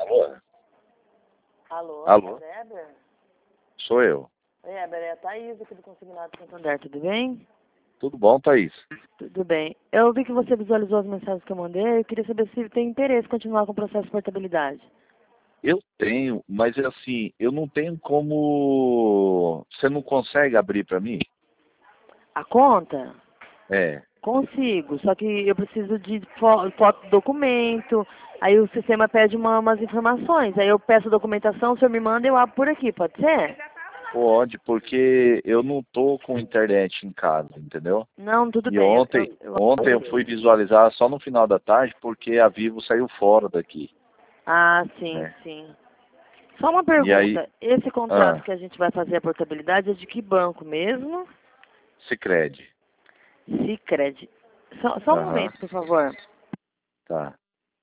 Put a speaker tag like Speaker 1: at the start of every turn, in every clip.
Speaker 1: Alô?
Speaker 2: Alô,
Speaker 1: Alô?
Speaker 2: Weber?
Speaker 1: Sou eu.
Speaker 2: Oi, Weber, é a Thaís aqui do Consignado Santander, tudo bem?
Speaker 1: Tudo bom, Thaís?
Speaker 2: Tudo bem. Eu vi que você visualizou as mensagens que eu mandei, eu queria saber se tem interesse em continuar com o processo de portabilidade.
Speaker 1: Eu tenho, mas é assim, eu não tenho como... Você não consegue abrir para mim?
Speaker 2: A conta?
Speaker 1: É.
Speaker 2: Consigo, só que eu preciso de foto do documento, aí o sistema pede umas informações, aí eu peço a documentação, o senhor me manda e eu abro por aqui, pode ser?
Speaker 1: Pode, porque eu não tô com internet em casa, entendeu?
Speaker 2: Não, tudo
Speaker 1: E
Speaker 2: bem,
Speaker 1: ontem eu fui visualizar só no final da tarde porque a Vivo saiu fora daqui,
Speaker 2: Ah, sim,
Speaker 1: né?
Speaker 2: sim. Só uma
Speaker 1: E aí,
Speaker 2: pergunta, esse contrato que a gente vai fazer a portabilidade é de que banco mesmo?
Speaker 1: Sicredi.
Speaker 2: Sicredi. Só um
Speaker 1: Aham,
Speaker 2: momento, por favor.
Speaker 1: tá.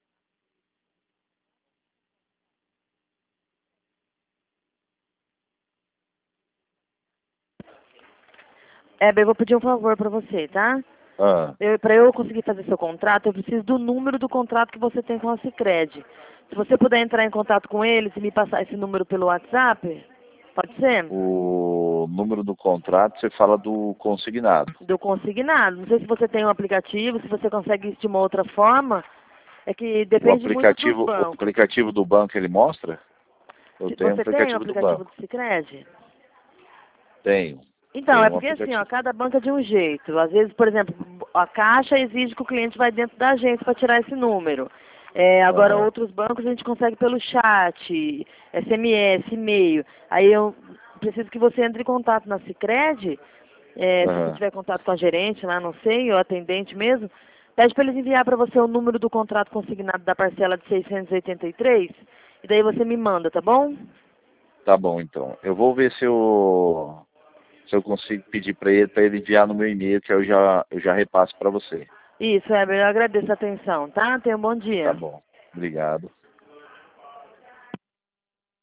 Speaker 2: Eu vou pedir um favor para você, tá?
Speaker 1: Ah,
Speaker 2: Para eu conseguir fazer seu contrato, eu preciso do número do contrato que você tem com a Sicredi. Se você puder entrar em contato com eles e me passar esse número pelo WhatsApp, pode ser?
Speaker 1: o número do contrato, você fala do consignado.
Speaker 2: Do consignado. Não sei se você tem um aplicativo, se você consegue isso de uma outra forma. É que depende muito dos
Speaker 1: O
Speaker 2: bancos.
Speaker 1: aplicativo do banco ele mostra? Eu tenho o
Speaker 2: Você tem o
Speaker 1: aplicativo do
Speaker 2: aplicativo do
Speaker 1: banco.
Speaker 2: Sicredi?
Speaker 1: Tenho.
Speaker 2: Então, é
Speaker 1: Tenho um
Speaker 2: porque assim, ó,
Speaker 1: aplicativo.
Speaker 2: cada banco é de um jeito. Às vezes, por exemplo, a Caixa exige que o cliente vai dentro da agência para tirar esse número. Agora,
Speaker 1: Aham,
Speaker 2: outros bancos a gente consegue pelo chat, SMS, e-mail. Aí eu preciso que você entre em contato na Sicredi, se você
Speaker 1: aham.
Speaker 2: tiver contato com a gerente lá, não sei, ou atendente mesmo, pede para eles enviar para você o número do contrato consignado da parcela de 683, e daí você me manda, tá bom?
Speaker 1: Tá bom, então. Eu vou ver se eu consigo pedir para ele enviar no meu e-mail, que eu já repasso para você.
Speaker 2: Isso, Heber, eu agradeço a atenção, tá? Tenha um bom
Speaker 1: Tá
Speaker 2: dia.
Speaker 1: bom. Obrigado.